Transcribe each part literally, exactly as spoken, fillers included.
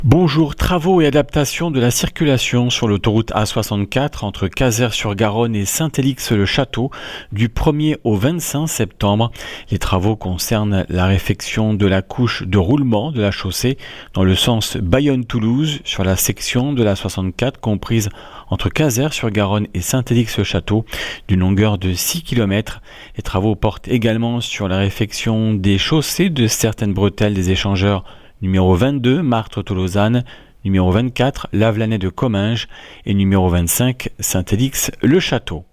Bonjour, travaux et adaptation de la circulation sur l'autoroute A soixante-quatre entre Cazeres-sur-Garonne et Saint-Élix-le-Château du premier au vingt-cinq septembre. Les travaux concernent la réfection de la couche de roulement de la chaussée dans le sens Bayonne-Toulouse sur la section de la soixante-quatre comprise entre Cazeres-sur-Garonne et Saint-Élix-le-Château d'une longueur de six kilomètres. Les travaux portent également sur la réfection des chaussées de certaines bretelles des échangeurs numéro vingt-deux, Martres-Tolosane, numéro vingt-quatre, Lavelanet de Comminges et numéro vingt-cinq, Saint-Élix-le-Château.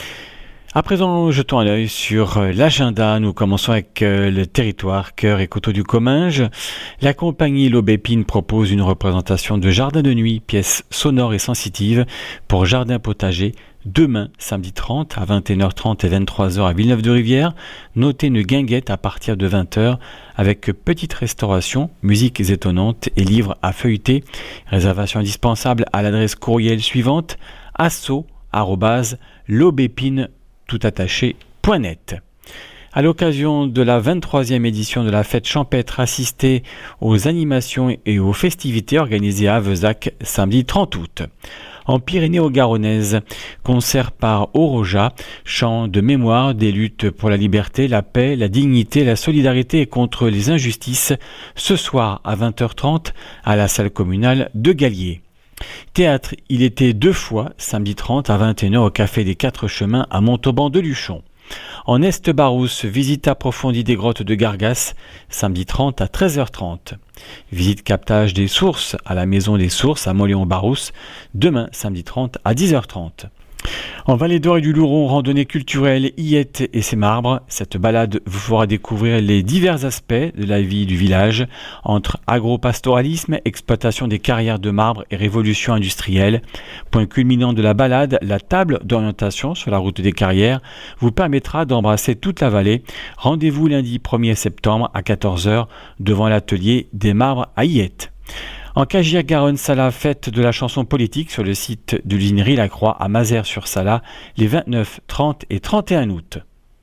À présent, jetons un œil sur l'agenda. Nous commençons avec le territoire Cœur et Coteaux du Comminges. La compagnie L'Aubépine propose une représentation de jardin de nuit, pièce sonore et sensitive pour jardin potager, demain, samedi trente, à vingt et une heures trente et vingt-trois heures à Villeneuve-de-Rivière. Notez une guinguette à partir de vingt heures avec petite restauration, musiques étonnantes et livres à feuilleter. Réservation indispensable à l'adresse courriel suivante asso arobase l'aubépine tout attaché point net. À l'occasion de la vingt-troisième édition de la fête champêtre, assistez aux animations et aux festivités organisées à Vezac samedi trente août. En Pyrénées-aux-Garonnaises, concert par Oroja, chant de mémoire des luttes pour la liberté, la paix, la dignité, la solidarité et contre les injustices, ce soir à vingt heures trente à la salle communale de Gallier. Théâtre, il était deux fois, samedi trente à vingt et une heures au Café des Quatre Chemins à Montauban de Luchon. En Est-Barousse, visite approfondie des grottes de Gargas, samedi trente à treize heures trente. Visite captage des sources à la Maison des Sources à Mauléon-Barousse, demain samedi trente à dix heures trente. En Vallée d'Or et du Louron, randonnée culturelle Illette et ses marbres. Cette balade vous fera découvrir les divers aspects de la vie du village, entre agropastoralisme, exploitation des carrières de marbre et révolution industrielle. Point culminant de la balade, la table d'orientation sur la route des carrières vous permettra d'embrasser toute la vallée. Rendez-vous lundi premier septembre à quatorze heures devant l'atelier des marbres à Illette. En Cagiac-Garonne-Sala, fête de la chanson politique sur le site de l'usinerie La Croix à Mazères-sur-Sala les vingt-neuf, trente et trente et un août.